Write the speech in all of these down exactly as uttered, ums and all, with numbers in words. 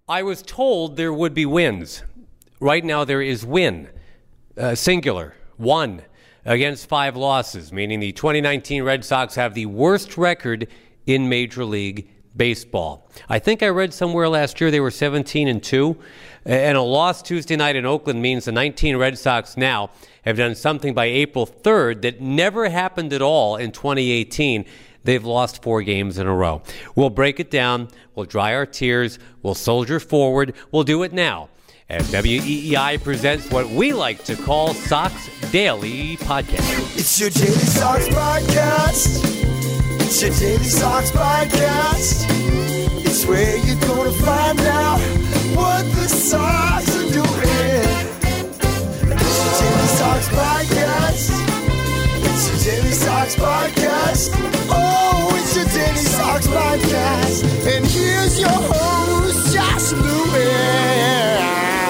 I was told there would be wins. Right now there is win, uh, singular, one, against five losses, meaning the twenty nineteen Red Sox have the worst record in Major League Baseball. I think I read somewhere last year they were seventeen and two, and a loss Tuesday night in Oakland means the nineteen Red Sox now have done something by April third that never happened at all in twenty eighteen. They've lost four games in a row. We'll break it down. We'll dry our tears. We'll soldier forward. We'll do it now as W E E I presents what we like to call Sox Daily Podcast. It's your Daily Sox Podcast. It's your Daily Sox Podcast. It's where you're going to find out what the Sox are doing. It's your Daily Sox Podcast. It's your Daily Sox Podcast. Oh, it's your Daily Sox Podcast. And here's your host, Josh Lewin.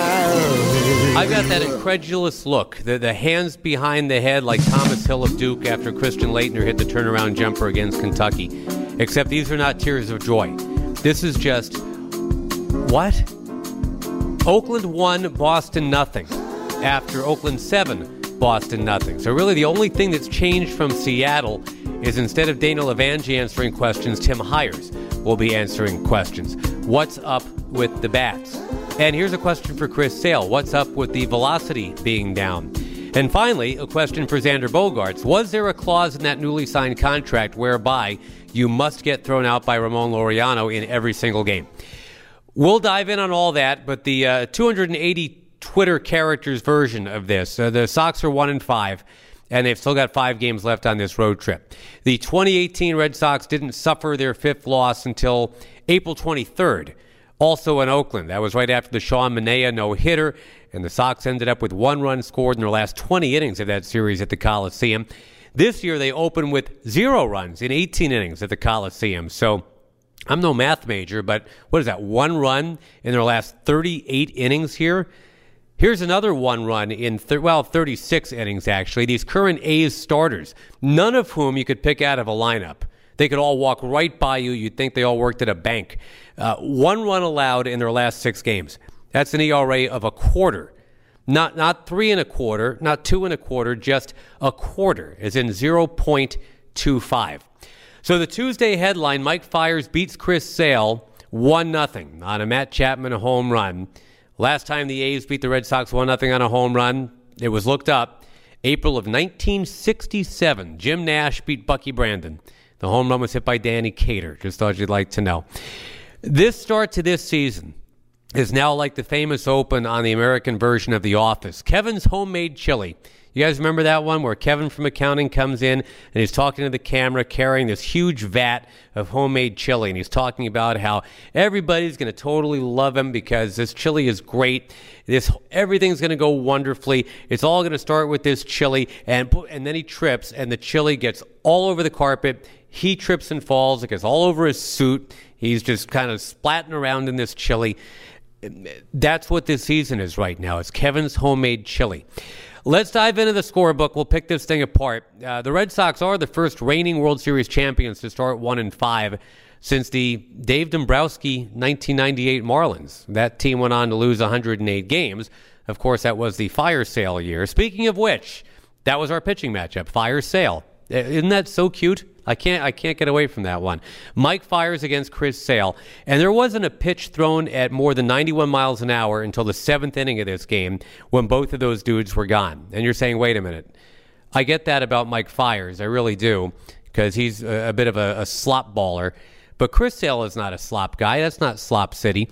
I got that incredulous look, the, the hands behind the head like Thomas Hill of Duke after Christian Laettner hit the turnaround jumper against Kentucky. Except these are not tears of joy. This is just, what? Oakland won, Boston nothing. After Oakland seven, Boston nothing. So really the only thing that's changed from Seattle is instead of Dana Levangie answering questions, Tim Hires will be answering questions. What's up with the bats? And here's a question for Chris Sale. What's up with the velocity being down? And finally, a question for Xander Bogaerts. Was there a clause in that newly signed contract whereby you must get thrown out by Ramon Laureano in every single game? We'll dive in on all that, but the uh, two hundred eighty Twitter characters version of this, uh, the Sox are one and five, and they've still got five games left on this road trip. The twenty eighteen Red Sox didn't suffer their fifth loss until April twenty-third. Also in Oakland. That was right after the Sean Manaea no-hitter, and the Sox ended up with one run scored in their last twenty innings of that series at the Coliseum. This year they opened with zero runs in eighteen innings at the Coliseum. So I'm no math major, but what is that, one run in their last thirty-eight innings here? Here's another one run in, th- well, thirty-six innings actually. These current A's starters, none of whom you could pick out of a lineup. They could all walk right by you. You'd think they all worked at a bank. Uh, one run allowed in their last six games. That's an E R A of a quarter. Not not three and a quarter, not two and a quarter, just a quarter, as in zero point two five. So the Tuesday headline, Mike Fiers beats Chris Sale one nothing on a Matt Chapman home run. Last time the A's beat the Red Sox one nothing on a home run, it was looked up, April of nineteen sixty-seven. Jim Nash beat Bucky Brandon. The home run was hit by Danny Cater. Just thought you'd like to know. This start to this season is now like the famous open on the American version of The Office. Kevin's Homemade Chili. You guys remember that one where Kevin from accounting comes in and he's talking to the camera carrying this huge vat of homemade chili, and he's talking about how everybody's going to totally love him because this chili is great. This everything's going to go wonderfully. It's all going to start with this chili, and and then he trips and the chili gets all over the carpet. He trips and falls. It gets all over his suit. He's just kind of splatting around in this chili. That's what this season is right now. It's Kevin's Homemade Chili. Let's dive into the scorebook. We'll pick this thing apart. Uh, the Red Sox are the first reigning World Series champions to start one and five since the Dave Dombrowski nineteen ninety-eight Marlins. That team went on to lose one hundred eight games. Of course, that was the Fire Sale year. Speaking of which, that was our pitching matchup, Fire Sale. Isn't that so cute? I can't I can't get away from that one. Mike Fiers against Chris Sale. And there wasn't a pitch thrown at more than ninety-one miles an hour until the seventh inning of this game when both of those dudes were gone. And you're saying, wait a minute. I get that about Mike Fiers. I really do, because he's a, a bit of a, a slop baller. But Chris Sale is not a slop guy. That's not Slop City.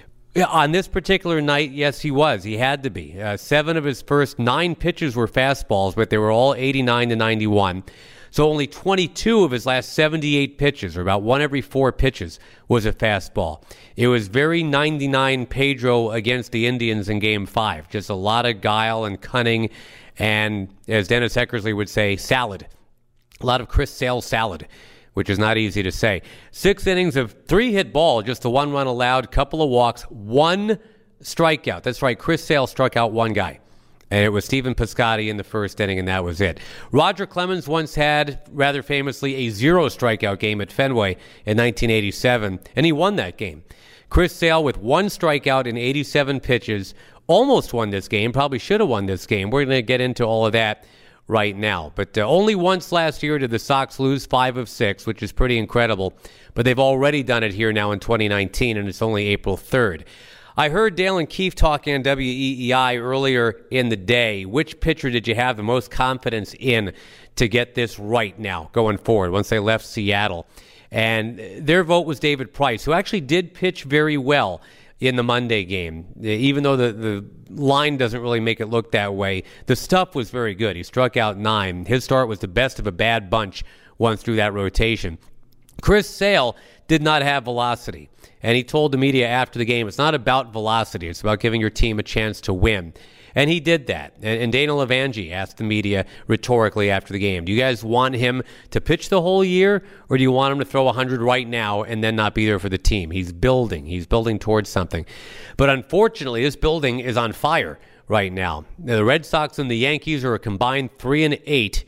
On this particular night, yes, he was. He had to be. Uh, seven of his first nine pitches were fastballs, but they were all eighty-nine to ninety-one. So only twenty-two of his last seventy-eight pitches, or about one every four pitches, was a fastball. It was very ninety-nine Pedro against the Indians in Game five. Just a lot of guile and cunning, and as Dennis Eckersley would say, salad. A lot of Chris Sale salad, which is not easy to say. Six innings of three-hit ball, just the one run allowed, couple of walks, one strikeout. That's right, Chris Sale struck out one guy. And it was Stephen Piscotty in the first inning, and that was it. Roger Clemens once had, rather famously, a zero strikeout game at Fenway in nineteen eighty-seven, and he won that game. Chris Sale with one strikeout in eighty-seven pitches, almost won this game, probably should have won this game. We're going to get into all of that right now. But uh, only once last year did the Sox lose five of six, which is pretty incredible. But they've already done it here now in twenty nineteen, and it's only April third. I heard Dale and Keefe talking on W E E I earlier in the day. Which pitcher did you have the most confidence in to get this right now going forward once they left Seattle? And their vote was David Price, who actually did pitch very well in the Monday game. Even though the, the line doesn't really make it look that way, the stuff was very good. He struck out nine. His start was the best of a bad bunch once through that rotation. Chris Sale did not have velocity, and he told the media after the game, it's not about velocity, it's about giving your team a chance to win. And he did that. And, and Dana Levangie asked the media rhetorically after the game, do you guys want him to pitch the whole year, or do you want him to throw one hundred right now and then not be there for the team? He's building. He's building towards something. But unfortunately, this building is on fire right now. The Red Sox and the Yankees are a combined three and eight.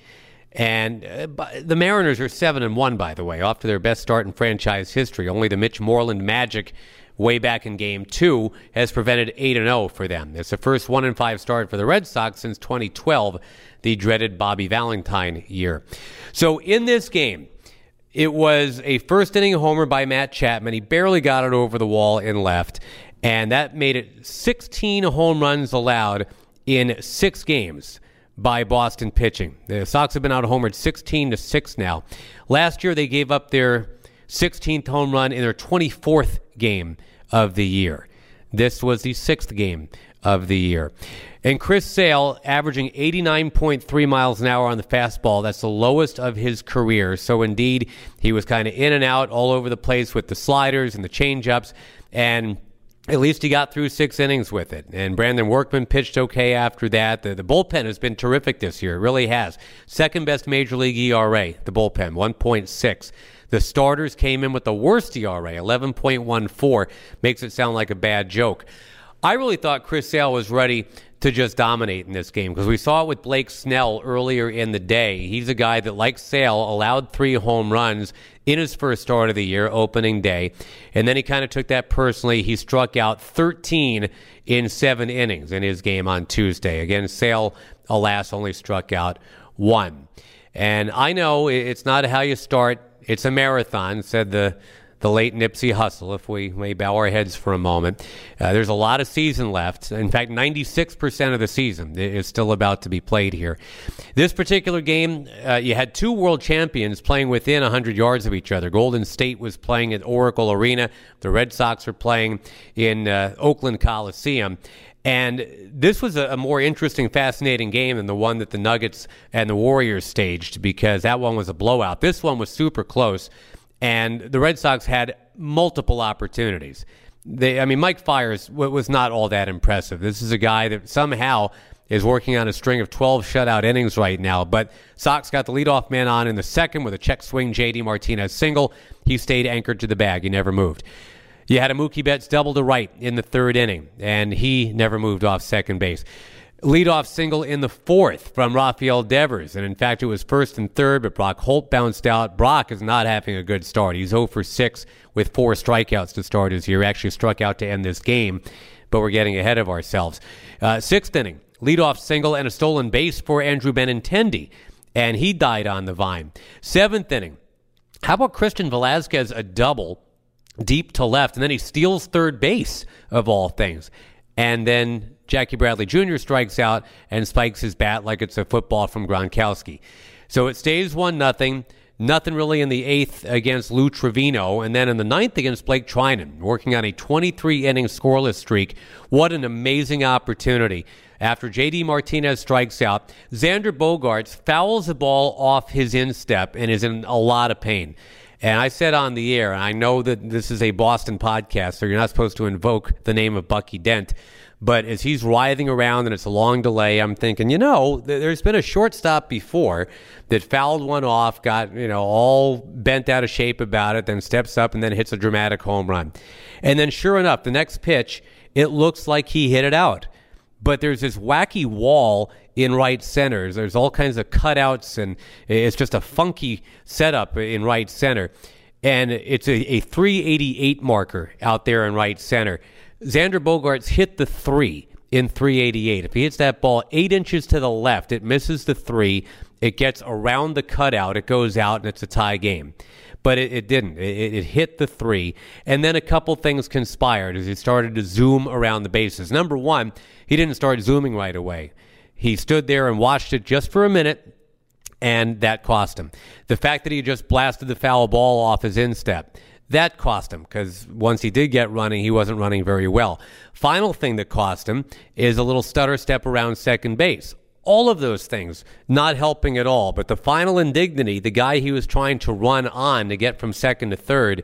And uh, the Mariners are seven and one, by the way, off to their best start in franchise history. Only the Mitch Moreland magic way back in game two has prevented eight and oh for them. It's the first one and five start for the Red Sox since twenty twelve, the dreaded Bobby Valentine year. So in this game, it was a first inning homer by Matt Chapman. He barely got it over the wall in left, and that made it sixteen home runs allowed in six games by Boston pitching. The Sox have been out-homered sixteen to six now. Last year, they gave up their sixteenth home run in their twenty-fourth game of the year. This was the sixth game of the year. And Chris Sale averaging eighty-nine point three miles an hour on the fastball. That's the lowest of his career. So indeed, he was kind of in and out all over the place with the sliders and the changeups, and at least he got through six innings with it. And Brandon Workman pitched okay after that. The, the bullpen has been terrific this year. It really has. Second best Major League E R A, the bullpen, one point six. The starters came in with the worst E R A, eleven point one four. Makes it sound like a bad joke. I really thought Chris Sale was ready to just dominate in this game because we saw it with Blake Snell earlier in the day. He's a guy that, like Sale, allowed three home runs in his first start of the year, opening day. And then he kind of took that personally. He struck out thirteen in seven innings in his game on Tuesday. Again, Sale, alas, only struck out one. And I know it's not how you start. It's a marathon, said the the late Nipsey Hussle, if we may bow our heads for a moment. Uh, there's a lot of season left. In fact, ninety-six percent of the season is still about to be played here. This particular game, uh, you had two world champions playing within one hundred yards of each other. Golden State was playing at Oracle Arena. The Red Sox are playing in uh, Oakland Coliseum. And this was a, a more interesting, fascinating game than the one that the Nuggets and the Warriors staged, because that one was a blowout. This one was super close. And the Red Sox had multiple opportunities. They, I mean, Mike Fiers was not all that impressive. This is a guy that somehow is working on a string of twelve shutout innings right now. But Sox got the leadoff man on in the second with a check swing J D Martinez single. He stayed anchored to the bag. He never moved. You had a Mookie Betts double to right in the third inning, and he never moved off second base. Leadoff single in the fourth from Rafael Devers. And in fact, it was first and third, but Brock Holt bounced out. Brock is not having a good start. He's oh for six with four strikeouts to start his year. Actually struck out to end this game, but we're getting ahead of ourselves. Uh, sixth inning, leadoff single and a stolen base for Andrew Benintendi, and he died on the vine. Seventh inning, how about Christian Velasquez, a double deep to left, and then he steals third base, of all things. And then Jackie Bradley Junior strikes out and spikes his bat like it's a football from Gronkowski. So it stays one nothing. Nothing really in the eighth against Lou Trevino. And then in the ninth against Blake Trinan, working on a twenty-three inning scoreless streak. What an amazing opportunity. After J D Martinez strikes out, Xander Bogaerts fouls the ball off his instep and is in a lot of pain. And I said on the air, and I know that this is a Boston podcast, so you're not supposed to invoke the name of Bucky Dent, but as he's writhing around and it's a long delay, I'm thinking, you know, there's been a shortstop before that fouled one off, got, you know, all bent out of shape about it, then steps up and then hits a dramatic home run. And then sure enough, the next pitch, it looks like he hit it out. But there's this wacky wall in right center. There's all kinds of cutouts, and it's just a funky setup in right center. and it's a, a three eighty-eight marker out there in right center. Xander Bogaerts hit the three in three eighty-eight. If he hits that ball eight inches to the left, it misses the three. It gets around the cutout. It goes out, and it's a tie game. But it, it didn't. It, it hit the three. And then a couple things conspired as he started to zoom around the bases. Number one, he didn't start zooming right away. He stood there and watched it just for a minute, and that cost him. The fact that he just blasted the foul ball off his instep, that cost him, because once he did get running, he wasn't running very well. Final thing that cost him is a little stutter step around second base. All of those things not helping at all. But the final indignity, the guy he was trying to run on to get from second to third,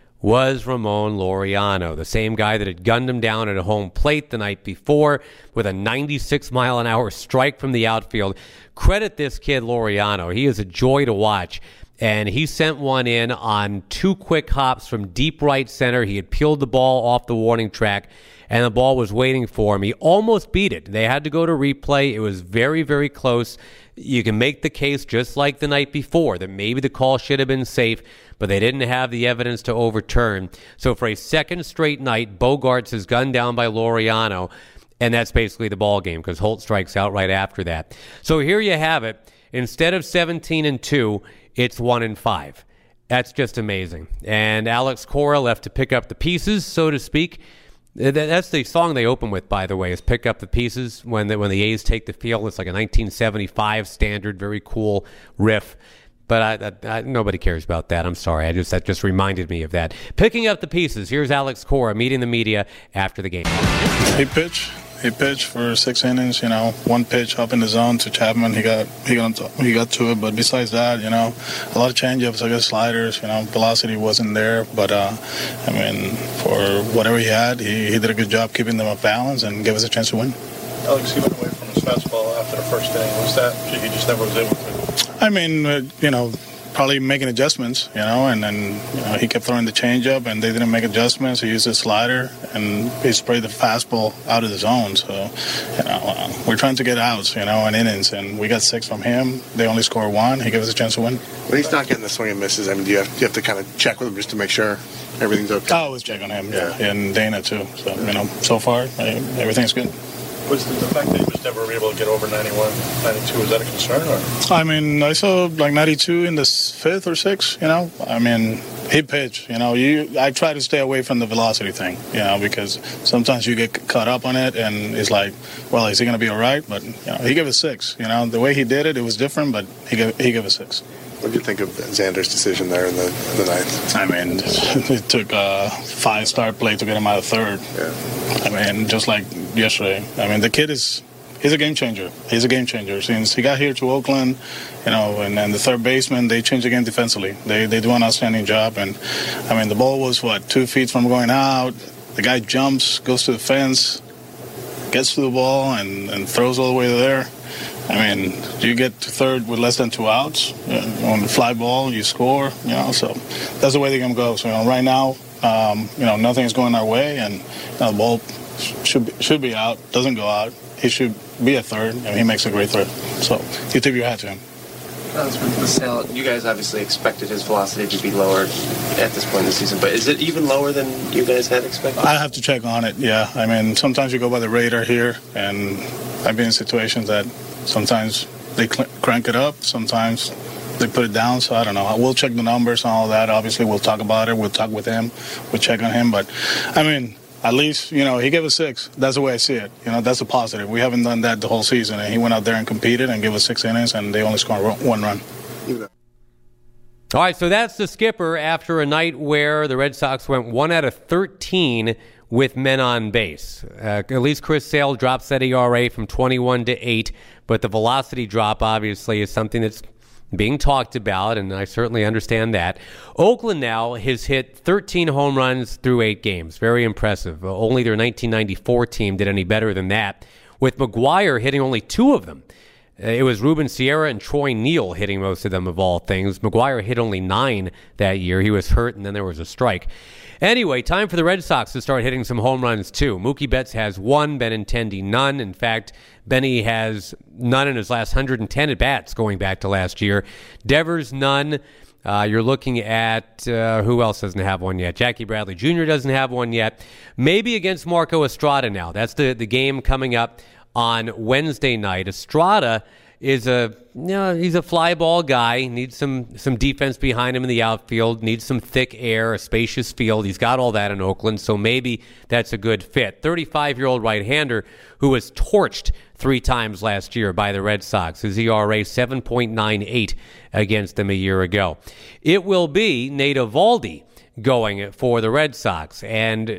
was Ramon Laureano, the same guy that had gunned him down at a home plate the night before with a ninety-six mile an hour strike from the outfield. Credit this kid Laureano. He is a joy to watch. And he sent one in on two quick hops from deep right center. He had peeled the ball off the warning track, and the ball was waiting for him. He almost beat it. They had to go to replay. It was very, very close. You can make the case just like the night before that maybe the call should have been safe, but they didn't have the evidence to overturn. So for a second straight night, Bogaerts is gunned down by Laureano, and that's basically the ball game because Holt strikes out right after that. So here you have it. Instead of seventeen and two, it's one and five. That's just amazing. And Alex Cora left to pick up the pieces, so to speak. That's the song they open with, by the way, is Pick Up the Pieces. When the, when the A's take the field, it's like a nineteen seventy-five standard, very cool riff. But I, I, I, nobody cares about that. I'm sorry. I just That just reminded me of that. Picking up the pieces. Here's Alex Cora meeting the media after the game. He pitched. He pitched for six innings, you know, one pitch up in the zone to Chapman. He got he got he got to it, but besides that, you know, a lot of changeups, I guess sliders, you know, velocity wasn't there. But uh, I mean, for whatever he had, he, he did a good job keeping them off balance and gave us a chance to win. Alex, he went away from his fastball after the first inning. Was that he just never was able to? I mean, uh, you know. Probably making adjustments, you know, and then you know, he kept throwing the changeup, and they didn't make adjustments. He used his slider, and he sprayed the fastball out of the zone. So, you know, uh, we're trying to get outs, you know, and innings, and we got six from him. They only scored one. He gave us a chance to win. When he's not getting the swing and misses, I mean, do you have, do you have to kind of check with him just to make sure everything's okay? I always check on him, yeah, and Dana too. So, you know, so far everything's good. Was the, the fact that he was never able to get over ninety-one, ninety-two, is that a concern? Or? I mean, I saw like ninety-two in the fifth or sixth, you know. I mean, he pitched, you know. You, I try to stay away from the velocity thing, you know, because sometimes you get caught up on it, and it's like, well, is he going to be all right? But, you know, he gave a six. You know, the way he did it, it was different, but he gave, he gave a six. What did you think of Xander's decision there in the, in the ninth? I mean, it took a five-star play to get him out of third. Yeah. I mean, just like yesterday. I mean, the kid is he's a game changer. He's a game changer. Since he got here to Oakland, you know, and then the third baseman, they changed the game defensively. They they do an outstanding job. And, I mean, the ball was, what, two feet from going out. The guy jumps, goes to the fence, gets to the ball, and, and throws all the way there. I mean, you get to third with less than two outs you know, on the fly ball, you score, you know, so that's the way the game goes. You know, right now, um, you know, nothing is going our way, and you know, the ball should be, should be out, doesn't go out. He should be a third, and he makes a great third. So you tip your hat to him. With Sale, you guys obviously expected his velocity to be lower at this point in the season, but is it even lower than you guys had expected? I have to check on it, yeah. I mean, sometimes you go by the radar here, and I've been in situations that sometimes they cl- crank it up, sometimes they put it down, so I don't know. We'll check the numbers and all that. Obviously, we'll talk about it. We'll talk with him. We'll check on him. But, I mean, at least, you know, he gave us six. That's the way I see it. You know, that's a positive. We haven't done that the whole season. And he went out there and competed and gave us six innings, and they only scored one run. All right, so that's the skipper after a night where the Red Sox went one out of thirteen with men on base. Uh, at least Chris Sale drops that E R A from twenty-one to eight, but the velocity drop obviously is something that's being talked about, and I certainly understand that. Oakland now has hit thirteen home runs through eight games. Very impressive. Uh, only their nineteen ninety-four team did any better than that, with McGuire hitting only two of them. Uh, it was Ruben Sierra and Troy Neal hitting most of them, of all things. McGuire hit only nine that year. He was hurt, and then there was a strike. Anyway, time for the Red Sox to start hitting some home runs, too. Mookie Betts has one, Benintendi none. In fact, Benny has none in his last one hundred ten at-bats going back to last year. Devers none. Uh, you're looking at, uh, who else doesn't have one yet? Jackie Bradley Junior doesn't have one yet. Maybe against Marco Estrada now. That's the, the game coming up on Wednesday night. Estrada is a, you know, he's a fly ball guy, needs some, some defense behind him in the outfield, needs some thick air, a spacious field. He's got all that in Oakland, so maybe that's a good fit. thirty-five-year-old right-hander who was torched three times last year by the Red Sox. His E R A seven point nine eight against them a year ago. It will be Nate Eovaldi going for the Red Sox, and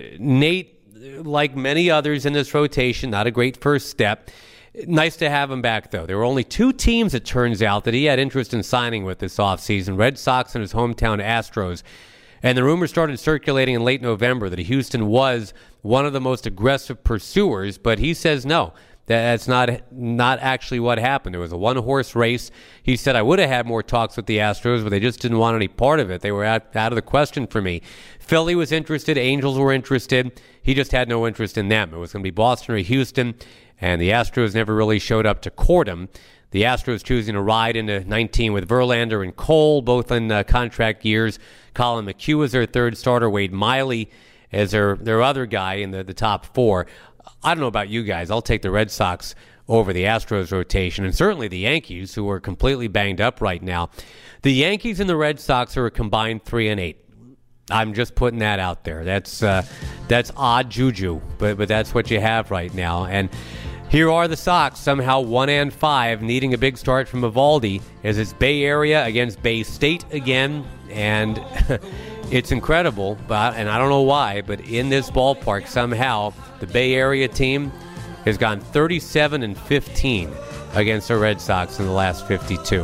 Nate, like many others in this rotation, not a great first step. Nice to have him back, though. There were only two teams, it turns out, that he had interest in signing with this offseason, Red Sox and his hometown Astros. And the rumors started circulating in late November that Houston was one of the most aggressive pursuers, but he says no. That's not not actually what happened. It was a one-horse race. He said, I would have had more talks with the Astros, but they just didn't want any part of it. They were out, out of the question for me. Philly was interested. Angels were interested. He just had no interest in them. It was going to be Boston or Houston, and the Astros never really showed up to court him. The Astros choosing to ride into nineteen with Verlander and Cole, both in uh, contract years. Colin McHugh is their third starter. Wade Miley is their, their other guy in the, the top four. I don't know about you guys. I'll take the Red Sox over the Astros rotation, and certainly the Yankees, who are completely banged up right now. The Yankees and the Red Sox are a combined three and eight. I'm just putting that out there. That's uh, that's odd juju, but but that's what you have right now. And here are the Sox, somehow one and five, needing a big start from Eovaldi, as it's Bay Area against Bay State again, and it's incredible. But and I don't know why, but in this ballpark, somehow the Bay Area team has gone thirty-seven and fifteen against the Red Sox in the last fifty-two.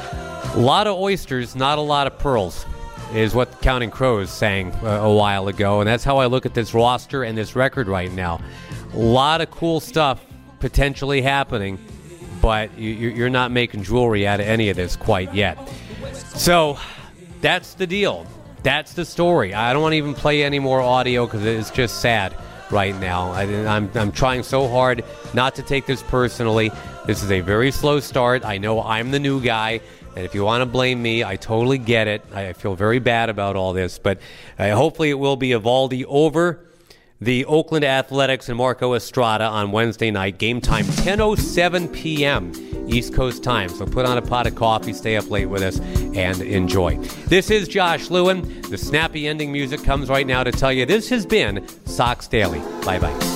A lot of oysters, not a lot of pearls, is what Counting Crows sang uh, a while ago, and that's how I look at this roster and this record right now. A lot of cool stuff potentially happening, but you, you're not making jewelry out of any of this quite yet. So that's the deal. That's the story. I don't want to even play any more audio because it's just sad right now. I, I'm, I'm trying so hard not to take this personally. This is a very slow start. I know I'm the new guy, and if you want to blame me, I totally get it. I feel very bad about all this, but uh, hopefully it will be Eovaldi over the Oakland Athletics and Marco Estrada on Wednesday night. Game time, ten oh seven p.m. East Coast time. So put on a pot of coffee, stay up late with us, and enjoy. This is Josh Lewin. The snappy ending music comes right now to tell you this has been Sox Daily. Bye-bye.